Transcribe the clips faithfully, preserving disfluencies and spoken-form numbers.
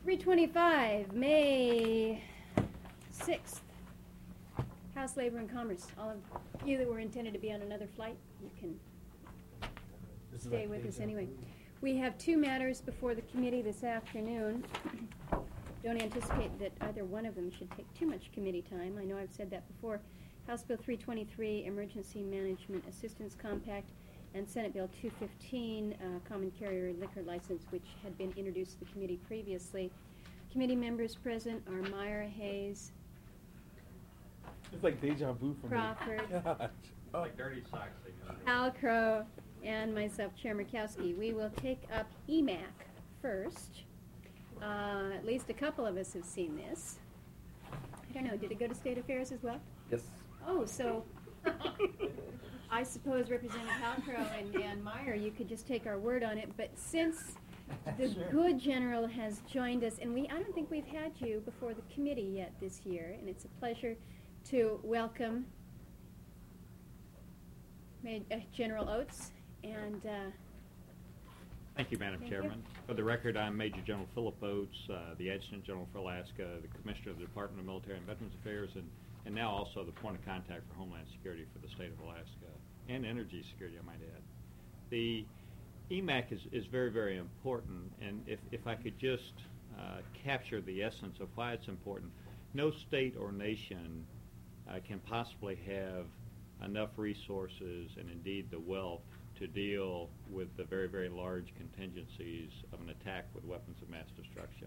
three twenty-five, May sixth. House Labor and Commerce. All of you that were intended to be on another flight, you can stay with us anyway. We have two matters before the committee this afternoon. Don't anticipate that either one of them should take too much committee time. I know I've said that before. House Bill three twenty-three, Emergency Management Assistance Compact, and Senate Bill two fifteen, uh, Common Carrier Liquor License, which had been introduced to the committee previously. Committee members present are Meyer, Hayes, it's like deja vu for Crawford, me. Gosh. Oh. Like dirty socks. Al Crow, and myself, Chair Murkowski. We will take up E M A C first. Uh, at least a couple of us have seen this. I don't know, did it go to State Affairs as well? Yes. Oh, so I suppose Representative Halcrow and, and Meyer, you could just take our word on it. But since the Sure. good general has joined us, and we I don't think we've had you before the committee yet this year, and it's a pleasure to welcome Ma- uh, General Oates. And uh, Thank you, Madam Thank you. Chairman. For the record, I'm Major General Philip Oates, uh, the Adjutant General for Alaska, the Commissioner of the Department of Military and Veterans Affairs, and, and now also the point of contact for Homeland Security for the state of Alaska, and energy security, I might add. The E M A C is, is very, very important, and if, if I could just uh, capture the essence of why it's important, no state or nation uh, can possibly have enough resources and indeed the wealth to deal with the very, very large contingencies of an attack with weapons of mass destruction.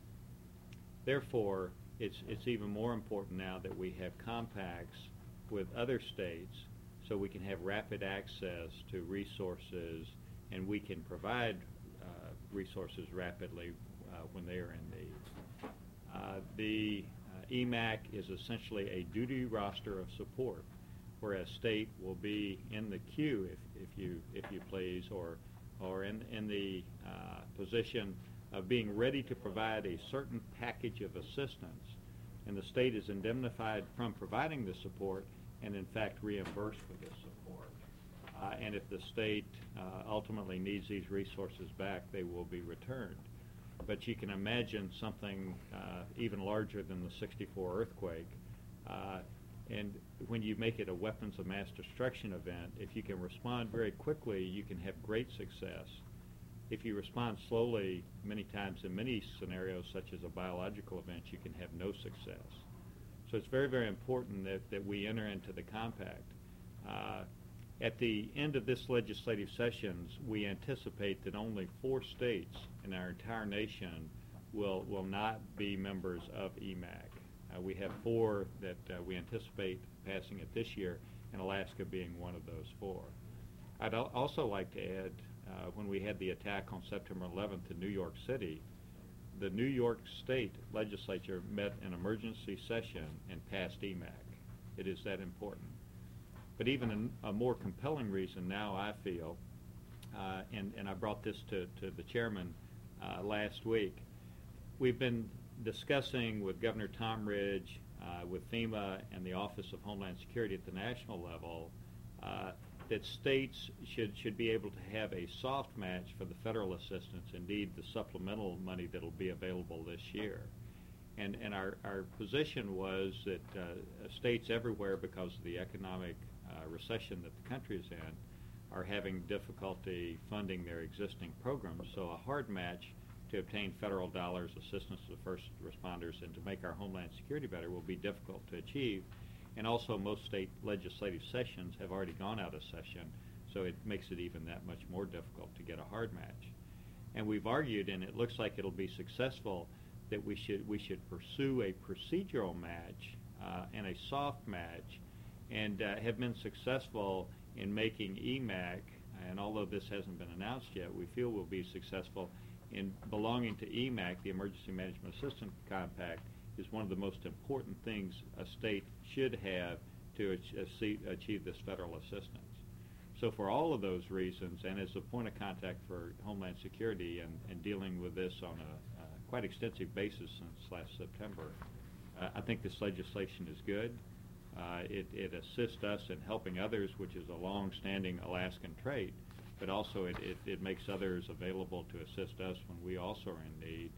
Therefore, it's, it's even more important now that we have compacts with other states so we can have rapid access to resources and we can provide uh, resources rapidly uh, when they are in need. Uh, the uh, E M A C is essentially a duty roster of support, whereas state will be in the queue, if, if you if you please, or or in in the uh, position of being ready to provide a certain package of assistance, and the state is indemnified from providing the support, and in fact reimbursed for this support. Uh, and if the state uh, ultimately needs these resources back, they will be returned. But you can imagine something uh, even larger than the sixty-four earthquake. Uh, And when you make it a weapons of mass destruction event, if you can respond very quickly, you can have great success. If you respond slowly, many times in many scenarios, such as a biological event, you can have no success. So it's very, very important that, that we enter into the compact. Uh, at the end of this legislative sessions, we anticipate that only four states in our entire nation will, will not be members of E M A C. Uh, we have four that uh, we anticipate passing it this year, and Alaska being one of those four. I'd al- also like to add, uh, when we had the attack on September eleventh in New York City, the New York State Legislature met an emergency session and passed E M A C. It is that important. But even an, a more compelling reason now, I feel, uh, and, and I brought this to, to the chairman uh, last week, we've been discussing with Governor Tom Ridge, uh, with FEMA and the Office of Homeland Security at the national level, uh, that states should should be able to have a soft match for the federal assistance, indeed the supplemental money that will be available this year. And and our, our position was that uh, states everywhere, because of the economic uh, recession that the country is in, are having difficulty funding their existing programs. So a hard match to obtain federal dollars, assistance to the first responders, and to make our homeland security better will be difficult to achieve. And also, most state legislative sessions have already gone out of session, so it makes it even that much more difficult to get a hard match. And we've argued, and it looks like it'll be successful, that we should we should pursue a procedural match uh, and a soft match, and uh, have been successful in making E M A C. And although this hasn't been announced yet, we feel we'll be successful in belonging to E M A C, the Emergency Management Assistance Compact, is one of the most important things a state should have to ach- achieve this federal assistance. So for all of those reasons, and as a point of contact for Homeland Security and, and dealing with this on a uh, quite extensive basis since last September, uh, I think this legislation is good. Uh, it, it assists us in helping others, which is a long-standing Alaskan trait, but also it, it, it makes others available to assist us when we also are in need.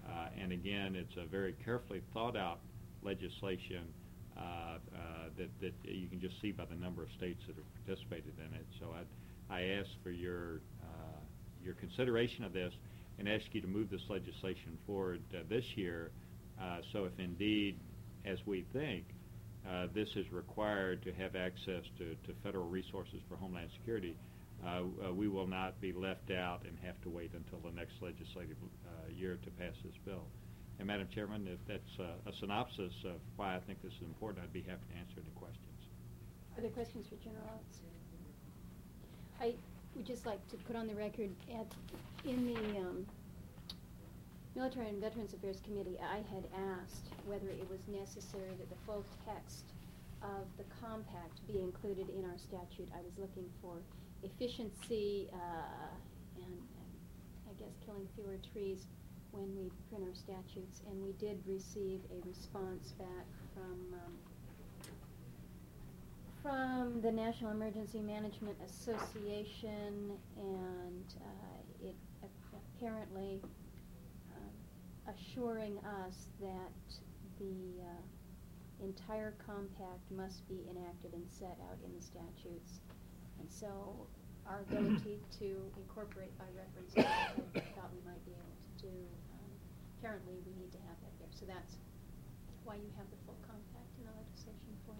Uh, and again, it's a very carefully thought out legislation uh, uh, that, that you can just see by the number of states that have participated in it. So I, I ask for your, uh, your consideration of this and ask you to move this legislation forward uh, this year. Uh, so if indeed, as we think, uh, this is required to have access to, to federal resources for Homeland Security, uh, uh, we will not be left out and have to wait until the next legislative uh, year to pass this bill. And Madam Chairman, if that's uh, a synopsis of why I think this is important, I'd be happy to answer any questions. Other questions for General Lutz? I would just like to put on the record at, in the um, Military and Veterans Affairs Committee, I had asked whether it was necessary that the full text of the compact be included in our statute. I was looking for efficiency uh, and, and I guess killing fewer trees when we print our statutes, and we did receive a response back from um, from the National Emergency Management Association, and uh, it a- apparently uh, assuring us that the uh, entire compact must be enacted and set out in the statutes. And so our ability to incorporate by reference, I thought we might be able to do. Um, apparently, we need to have that there. So that's why you have the full compact in the legislation form.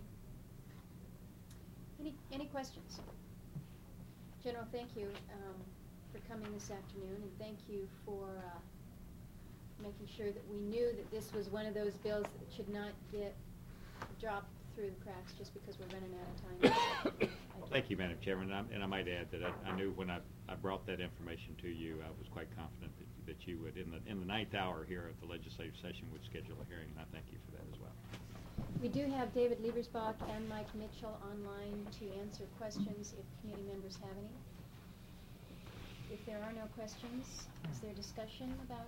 Any any questions? General, thank you um, for coming this afternoon, and thank you for uh, making sure that we knew that this was one of those bills that should not get dropped through the cracks just because we're running out of time. Well, thank you, Madam Chairman. And, and I might add that I, I knew when I, I brought that information to you, I was quite confident that, that you would, in the in the ninth hour here of the legislative session, would schedule a hearing, and I thank you for that as well. We do have David Liebersbach and Mike Mitchell online to answer questions if committee members have any. If there are no questions, is there discussion about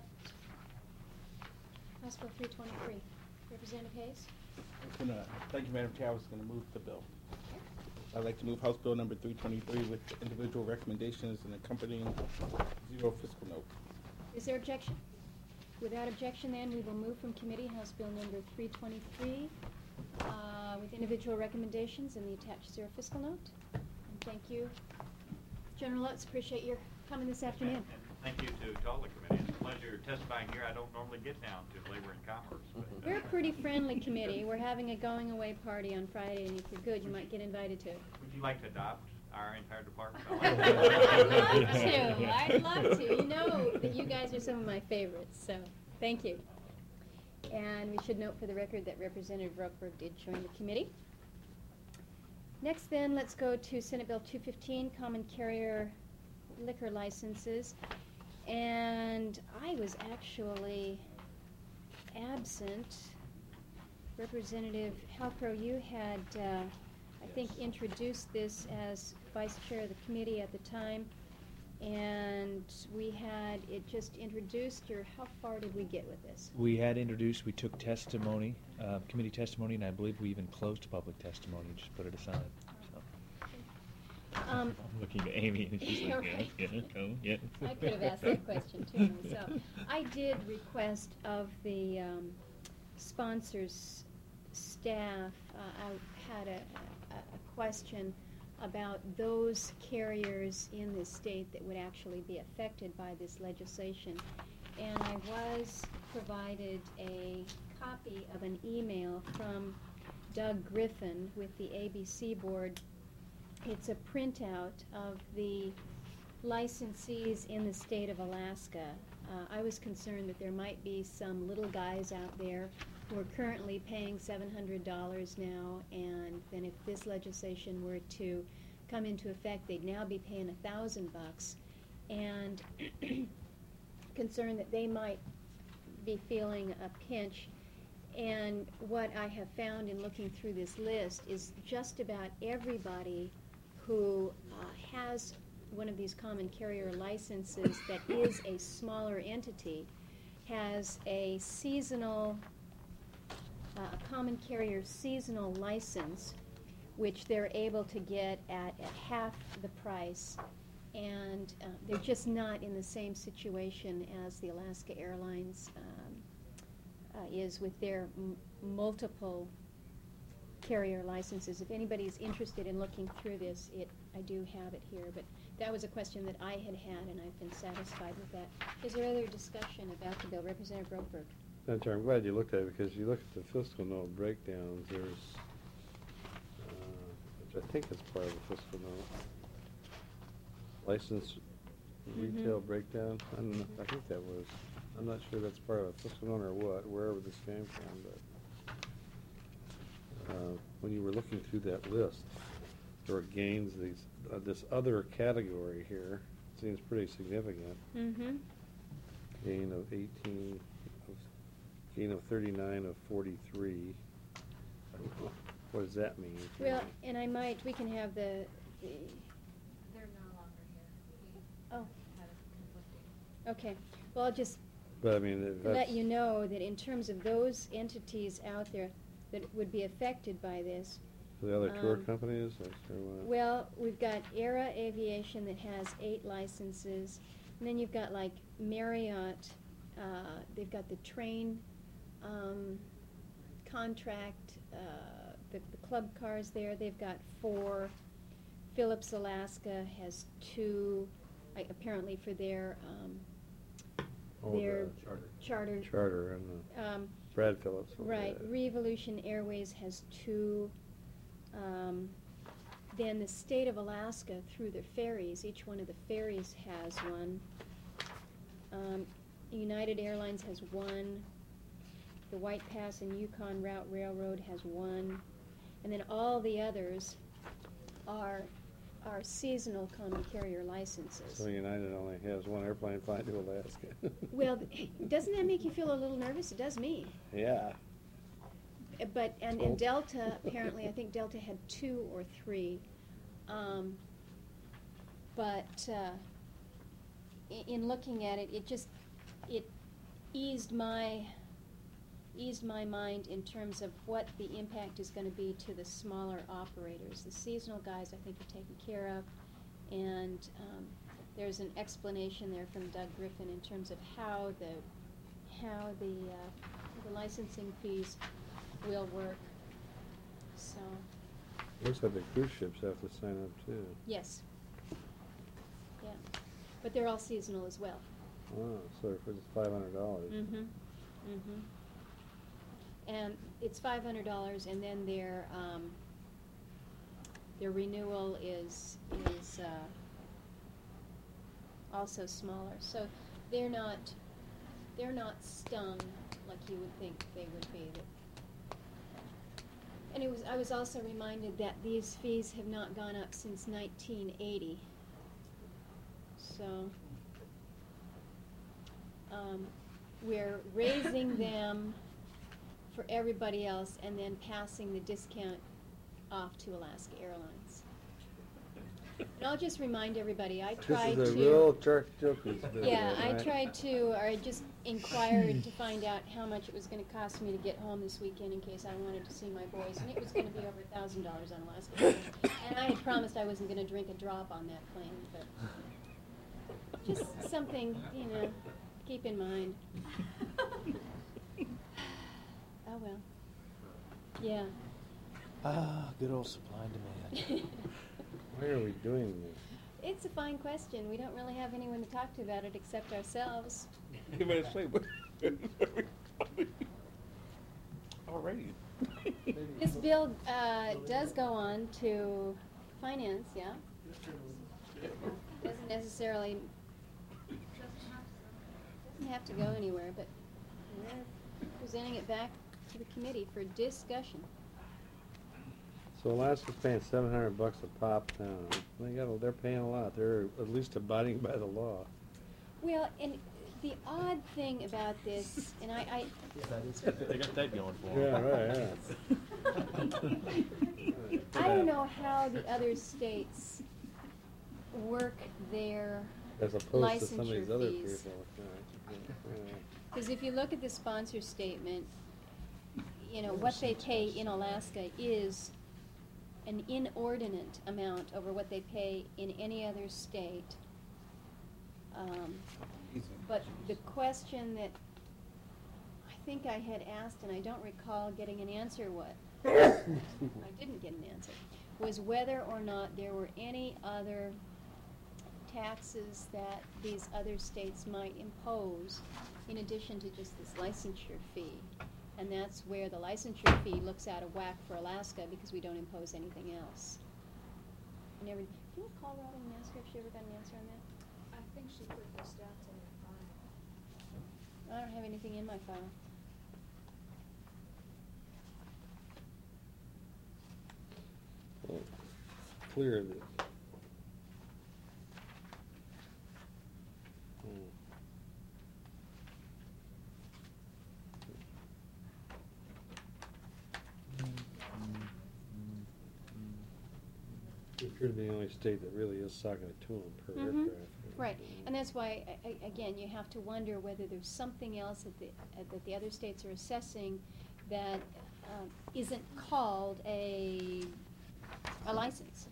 House Bill three twenty-three? Representative Hayes? Gonna, thank you, Madam Chair. I was going to move the bill. I'd like to move House Bill number three twenty-three with individual recommendations and accompanying zero fiscal note. Is there objection? Without objection, then, we will move from committee House Bill number three twenty-three uh, with individual recommendations and the attached zero fiscal note. And thank you, General Lutz. Appreciate your coming this afternoon. And, and thank you to, to all the committee. It's a pleasure testifying here. I don't normally get down to Labor and Commerce. But, uh, We're a pretty friendly committee. We're having a going away party on Friday, and if you're good, you might get invited to it. Would you like to adopt our entire department? I'd love to. I'd love to. You know that you guys are some of my favorites, so thank you. And we should note for the record that Representative Roquefort did join the committee. Next, then, let's go to Senate Bill two fifteen, Common Carrier Liquor Licenses. And I was actually absent. Representative Halpro, you had, uh, I think, introduced this as vice chair of the committee at the time, and we had it just introduced, or how far did we get with this? We had introduced, we took testimony, uh, committee testimony, and I believe we even closed public testimony, just put it aside. So. Um, I'm looking at Amy, and she's like, right. yeah, yeah, oh, yeah. I could have asked that question too myself. I did request of the um, sponsors staff, uh, I had a, a, a question about those carriers in the state that would actually be affected by this legislation. And I was provided a copy of an email from Doug Griffin with the A B C board. It's a printout of the licensees in the state of Alaska. Uh, I was concerned that there might be some little guys out there who are currently paying seven hundred dollars now, and then if this legislation were to come into effect, they'd now be paying a thousand bucks, and concerned that they might be feeling a pinch. And what I have found in looking through this list is just about everybody who uh, has one of these common carrier licenses that is a smaller entity has a seasonal, uh, a common carrier seasonal license, which they're able to get at, at half the price, and uh, they're just not in the same situation as the Alaska Airlines um, uh, is with their m- multiple carrier licenses. If anybody's interested in looking through this, it, I do have it here, but that was a question that I had had, and I've been satisfied with that. Is there other discussion about the bill? Representative Broberg? Senator, I'm glad you looked at it, because you look at the fiscal note breakdowns, there's, uh, which I think is part of the fiscal note, license retail Mhm. breakdown, I don't know, I think that was, I'm not sure that's part of a fiscal note or what, wherever this came from, but uh, when you were looking through that list, there were gains, these, uh, this other category here seems pretty significant. Mm-hmm. Gain of eighteen, of- gain of thirty-nine of forty-three. I don't know. What does that mean? Well, and I might, we can have the, the They're no longer here. We oh, had a conflicting. okay. Well, I'll just But I mean, if let that's, you know that in terms of those entities out there that would be affected by this, the other tour um, companies, that's or what? well, we've got Era Aviation that has eight licenses, and then you've got like Marriott, uh, they've got the train, um, contract, uh, the, the club cars there, they've got four. Phillips Alaska has two, I- apparently for their, um, Oh, their the charter. charter. Charter and the Um, Brad Phillips. Right, yeah. Revolution Airways has two. Um, then the state of Alaska, through their ferries, each one of the ferries has one. Um, United Airlines has one. The White Pass and Yukon Route Railroad has one. And then all the others are, are seasonal common carrier licenses. So United only has one airplane flying to Alaska. Well, th- doesn't that make you feel a little nervous? It does me. Yeah. Uh, But, and, Oh. and Delta, apparently, I think Delta had two or three. Um, but, uh, i- in looking at it, it just, it eased my, eased my mind in terms of what the impact is gonna be to the smaller operators. The seasonal guys, I think, are taken care of, and, um, there's an explanation there from Doug Griffin in terms of how the, how the, uh, the licensing fees will work. So, Looks like the cruise ships have to sign up too. yes. Yeah, but they're all seasonal as well. Oh, so if it's five hundred dollars. Mm-hmm, mm-hmm. And it's five hundred dollars, and then their, um, their renewal is, is, uh, also smaller. So they're not, they're not stung like you would think they would be. And it was, I was also reminded that these fees have not gone up since nineteen eighty. So, um, we're raising them for everybody else and then passing the discount off to Alaska Airlines. And I'll just remind everybody, I tried to. This is a real Chuck Jokies business, Yeah, I right? tried to, or I just inquired to find out how much it was gonna cost me to get home this weekend in case I wanted to see my boys, and it was gonna be over a thousand dollars on Alaska Airlines. And I had promised I wasn't gonna drink a drop on that plane, but just something, you know, keep in mind. Oh, well. Yeah. Ah, good old supply and demand. Why are we doing this? It's a fine question. We don't really have anyone to talk to about it except ourselves. You better say what. Alrighty. This bill uh, does go on to finance, yeah? Doesn't necessarily, doesn't have to go anywhere, but we're presenting it back to the committee for discussion. So Alaska's paying seven hundred bucks a pop now. They got, they're paying a lot. They're at least abiding by the law. Well, and the odd thing about this, and I, I They got that going for them. Yeah, right, yeah. I don't know how the other states work their As opposed to some of licensure these other fees. people. Yeah, yeah. Because if you look at the sponsor statement, you know, what they pay in Alaska is an inordinate amount over what they pay in any other state. Um, But the question that I think I had asked, and I don't recall getting an answer what, I didn't get an answer, was whether or not there were any other taxes that these other states might impose in addition to just this licensure fee. And that's where the licensure fee looks out of whack for Alaska because we don't impose anything else. I never, do you recall Robin and ask her if she ever got an answer on that? I think she put the stats in her file. I don't have anything in my file. Well, it's clear that. Hmm. We appear to be the only state that really is socking it to them per Mhm. aircraft. Right, and that's why, a- a- again, you have to wonder whether there's something else that the, uh, that the other states are assessing that um, isn't called a, a license.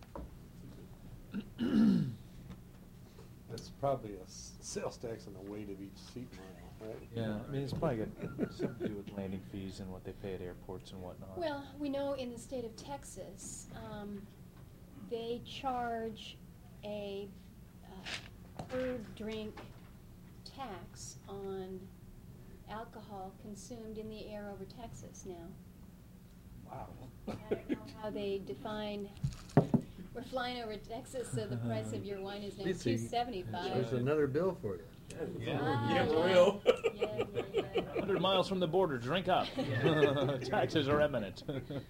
That's probably a s- sales tax on the weight of each seat mile, right? Yeah, I mean, it's probably got something to do with landing fees and what they pay at airports and whatnot. Well, we know in the state of Texas, um, they charge a uh, per drink tax on alcohol consumed in the air over Texas now. Wow. I don't know how they define, we're flying over Texas, so the price of your wine is now Lisa, two seventy-five. There's another bill for you. Ah, Yeah, for yeah. real. Yeah, yeah, yeah. one hundred miles from the border, drink up. Taxes are imminent.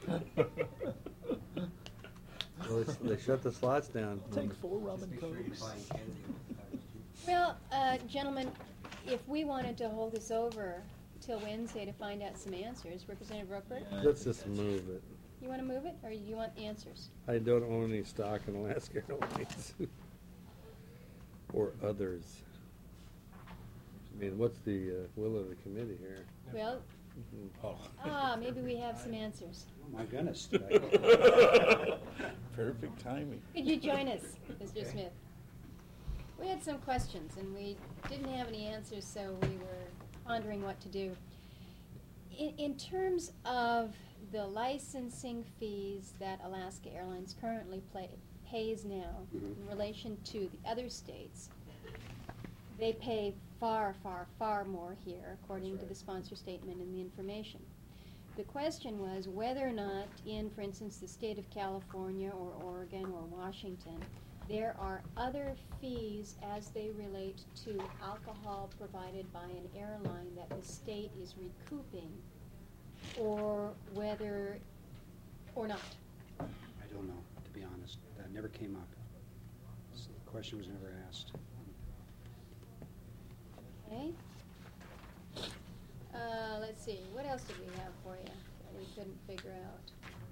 Well, they, they shut the slots down. Take four rum and cokes. Well, uh, gentlemen, if we wanted to hold this over till Wednesday to find out some answers, Representative Rookberg, Yeah. Let's just move it. you want to move it, or do you want answers? I don't own any stock in Alaska Airlines. Or others. I mean, what's the uh, will of the committee here? Well, Oh. ah, maybe we have some answers. Oh, my goodness. Perfect timing. Could you join us, Mister Smith? We had some questions, and we didn't have any answers, so we were pondering what to do. In, in terms of the licensing fees that Alaska Airlines currently play, pays now Mhm. in relation to the other states, they pay far, far, far more here, according to right. the sponsor statement and the information. The question was whether or not in, for instance, the state of California or Oregon or Washington, there are other fees as they relate to alcohol provided by an airline that the state is recouping, or whether, or not. I don't know, to be honest. That never came up. So the question was never asked. Okay? Uh, let's see, what else did we have for you that we couldn't figure out?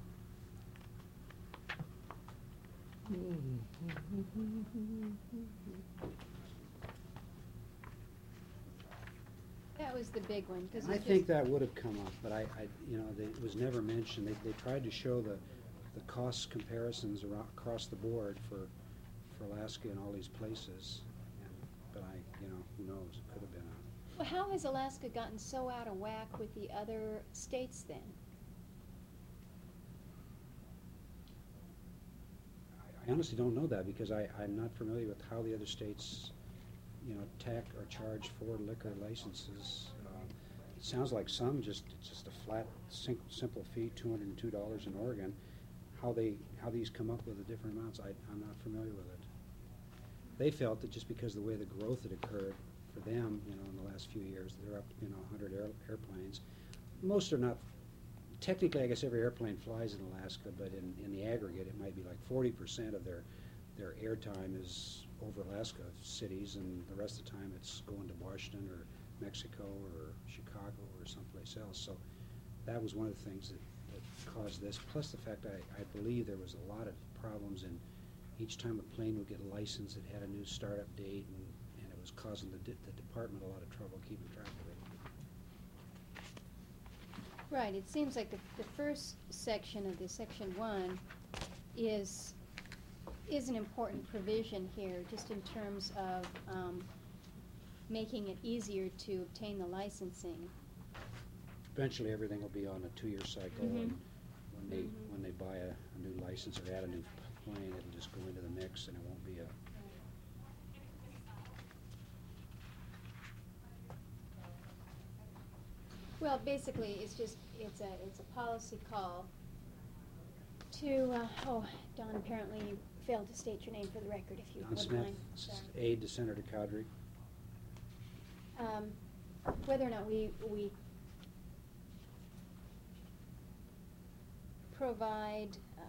That was the big one, because I think that would have come up, but I, I, you know, they, it was never mentioned. They, they tried to show the, the cost comparisons around, across the board for, for Alaska and all these places. And, but I, you know, who knows, it could have been a, Well, how has Alaska gotten so out of whack with the other states then? I- I honestly don't know that because I, I'm not familiar with how the other states, you know, tax or charge for liquor licenses. Uh, It sounds like some just, it's just a flat, sim- simple fee, two hundred and two dollars in Oregon. How they, how these come up with the different amounts, I, I'm not familiar with it. They felt that just because of the way the growth had occurred for them, you know, in the last few years, they're up, you know, a hundred air, airplanes. Most are not, technically, I guess every airplane flies in Alaska, but in, in the aggregate, it might be like forty percent of their, their airtime is over Alaska cities, and the rest of the time it's going to Washington or Mexico or Chicago or someplace else. So that was one of the things that, that caused this, plus the fact I, I believe there was a lot of problems in each time a plane would get licensed, it had a new startup date, and, and it was causing the, di- the department a lot of trouble keeping track of it. Right, it seems like the, the first section of this, section one, is, is an important provision here, just in terms of, um, making it easier to obtain the licensing. eventually everything will be on a two-year cycle, Mhm. and when they, Mhm. when they buy a, a new license or add a new plane, it'll just go into the mix, and it won't be a, Well, basically, it's just, it's a, it's a policy call to, uh, oh, Don, apparently you failed to state your name for the record, if you Don wouldn't Smith, mind. s- Sorry. aide to Senator Cowdery. Um, whether or not we, we provide, uh,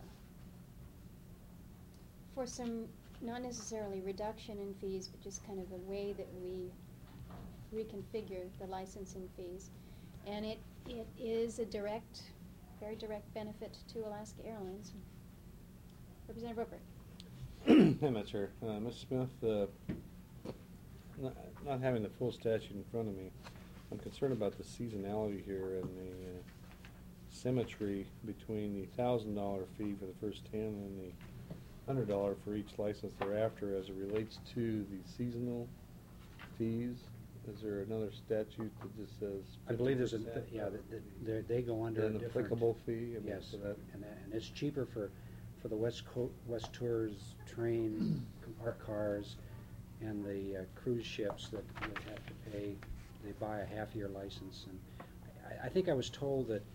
for some, not necessarily reduction in fees, but just kind of a way that we reconfigure the licensing fees. And it, it is a direct, very direct benefit to Alaska Airlines. Representative Roper. I'm not sure. Uh, Mister Smith, uh, not, not having the full statute in front of me, I'm concerned about the seasonality here and the uh, symmetry between the thousand dollar fee for the first ten and the hundred dollar for each license thereafter as it relates to the seasonal fees. Is there another statute that just says? I believe there's a, fifty percent yeah, that- that they're- they go under a An different. applicable fee? I mean, Yes, for that- and that, and it's cheaper for, for the West Co, West Tours train, art cars, and the uh, cruise ships that, that have to pay, they buy a half-year license, and I, I think I was told that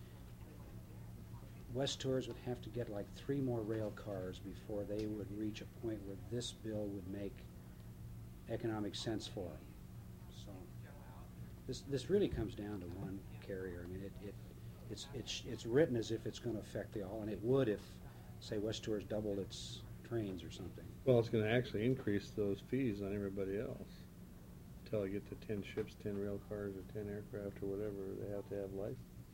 West Tours would have to get like three more rail cars before they would reach a point where this bill would make economic sense for them. So, this, this really comes down to one carrier. I mean, it, it, it's, it's, it's written as if it's gonna affect the all, and it would if, say, West Tours doubled its trains or something. Well, it's gonna actually increase those fees on everybody else. Until I get to ten ships, ten rail cars, or ten aircraft, or whatever, they have to have license.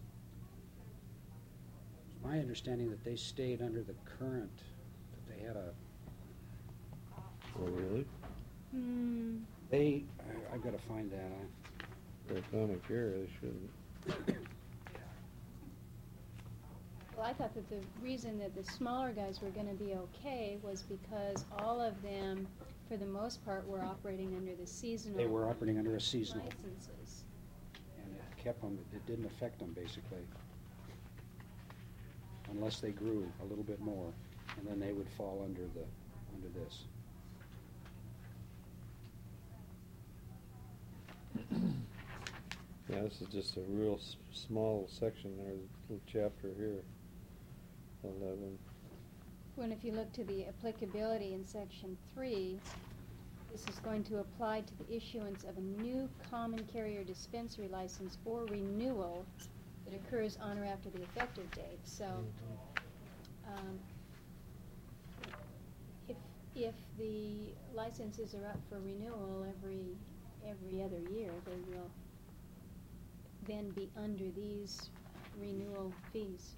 It's my understanding that they stayed under the current, that they had a, Oh, really? Hmm. they, I- I've gotta find that, I, For economic error, they shouldn't. Well, I thought that the reason that the smaller guys were gonna be okay was because all of them, for the most part, were operating under the seasonal they were operating under a seasonal, licenses. and it kept them, it didn't affect them, basically. Unless they grew a little bit more, and then they would fall under the, under this. Yeah, this is just a real s- small section there, a little chapter here. Eleven. When if you look to the applicability in section three, this is going to apply to the issuance of a new common carrier dispensary license or renewal that occurs on or after the effective date, so, um, if, if the licenses are up for renewal every, every other year, they will then be under these renewal fees.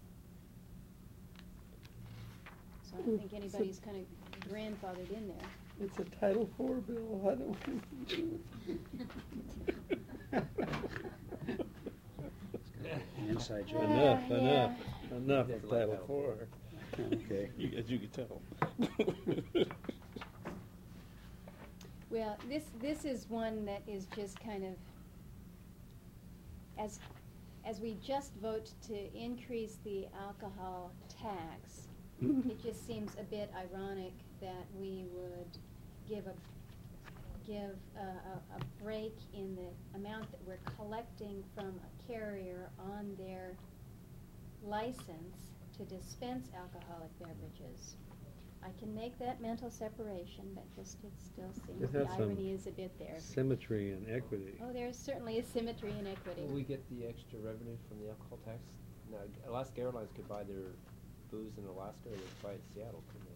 So I don't think anybody's kind of grandfathered in there. It's a Title Four bill, I don't. An inside joke. Enough, Yeah, enough, yeah. enough Doesn't of like Title Title Four. Okay. You- As you can tell. Well, this, this is one that is just kind of, as, as we just vote to increase the alcohol tax, it just seems a bit ironic that we would give a, give a, a, a break in the amount that we're collecting from a carrier on their license to dispense alcoholic beverages. I can make that mental separation, but just, it still seems It the has some irony is a bit there. Symmetry and equity. Oh, there's certainly a symmetry and equity. Will we get the extra revenue from the alcohol tax? Now, Alaska Airlines could buy their booze in Alaska, or they could buy it in Seattle, couldn't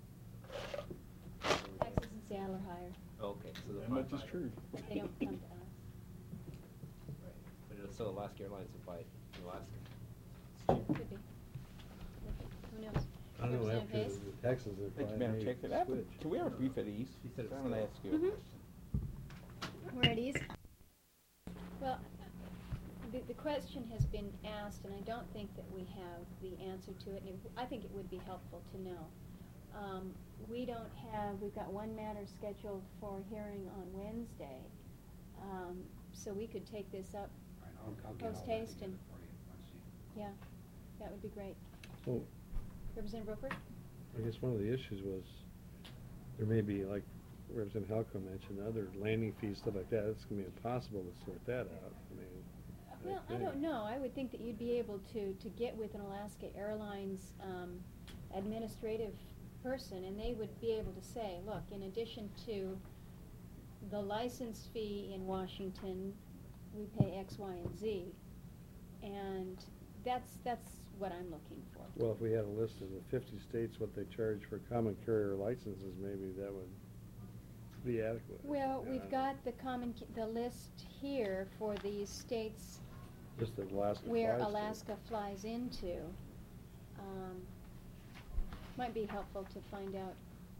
they? Taxes in Seattle are higher. Oh, okay, so they'll That much probably is buy it. true. They don't come to us. Right, but it'll, so Alaska Airlines will buy it in Alaska. Could be. Who knows? I don't know, Representative after Hayes? the taxes are Thank you, probably Madam made Chair. Could I have a- switch. Can we have a brief at ease? She said it's I'm gonna still- ask you a Mhm. question. We're at ease. Well, the, the question has been asked, and I don't think that we have the answer to it, and it- I think it would be helpful to know. Um, we don't have, we've got one matter scheduled for hearing on Wednesday, um, so we could take this up I'll, I'll get all post that haste together and, for you once you- yeah, that would be great. Well, Representative Roper? I guess one of the issues was, there may be, like Representative Halco mentioned, other landing fees, stuff like that, it's gonna be impossible to sort that out, I mean. Well, I think. don't know. I would think that you'd be able to, to get with an Alaska Airlines um, administrative person, and they would be able to say, look, in addition to the license fee in Washington, we pay X, Y, and Z. And that's, that's what I'm looking for. Well, if we had a list of the fifty states, what they charge for common carrier licenses, maybe that would be adequate. Well, Yeah, we've got the common, c- the list here for these states Just that Alaska where flies to. Alaska flies into. Um, might be helpful to find out.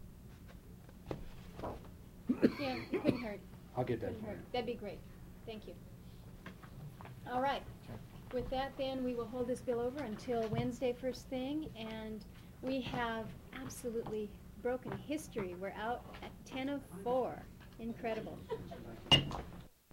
Yeah, it couldn't hurt. I'll get that Couldn't for hurt. you. That'd be great. Thank you. All right. With that, then, we will hold this bill over until Wednesday first thing, and we have absolutely broken history. We're out at ten oh four. Incredible.